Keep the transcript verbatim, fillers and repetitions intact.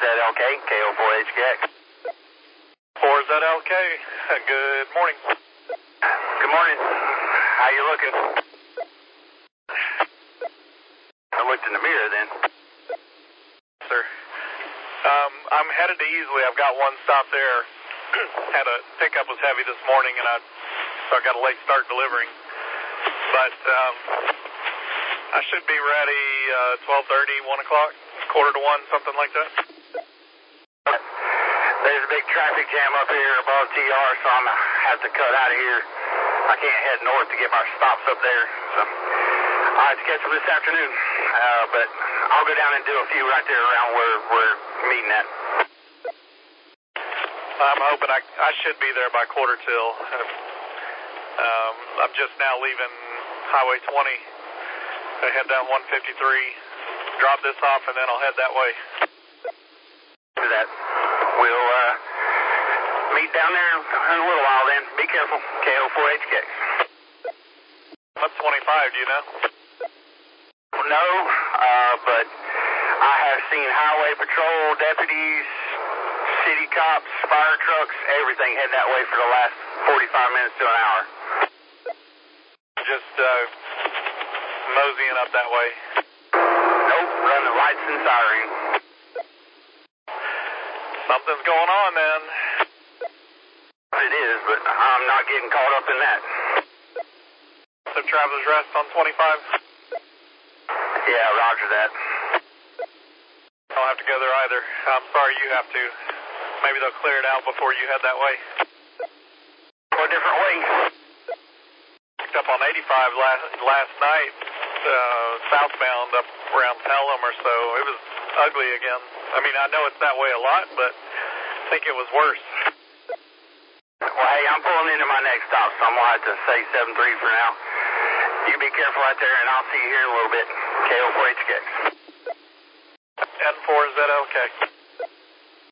L K, K O four H K X. four Z L K, good morning. Good morning. How you looking? I looked in the mirror then. Sir. Um, I'm headed to Easley. I've got one stop there. Had a pickup was heavy this morning, and I so I got a late start delivering. But um, I should be ready uh, twelve thirty, one o'clock, quarter to one, something like that. There's a big traffic jam up here above T R, so I'm going to have to cut out of here. I can't head north to get my stops up there. So I'll have to catch them this afternoon. Uh, but I'll go down and do a few right there around where we're meeting at. I'm hoping I, I should be there by quarter till. Um, I'm just now leaving Highway twenty. I head down one fifty-three, drop this off, and then I'll head that way. Do that. We'll uh, meet down there in a little while then. Be careful. K O four H K. What's twenty-five, do you know? No, uh, but I have seen highway patrol deputies, city cops, fire trucks, everything head that way for the last forty-five minutes to an hour. Just uh, moseying up that way. Nope, run the lights and siren. Something's going on then. It is, but I'm not getting caught up in that. So traveler's rest on twenty-five? Yeah, roger that. I don't have to go there either. I'm sorry you have to. Maybe they'll clear it out before you head that way. Go a different way. Picked up on eighty-five last, last night, uh, southbound up around Pelham or so. It was ugly again. I mean, I know it's that way a lot, but I think it was worse. Well, hey, I'm pulling into my next stop, so I'm going to have to say seven three for now. You be careful out there, and I'll see you here in a little bit. K O four H K. N four Z L K.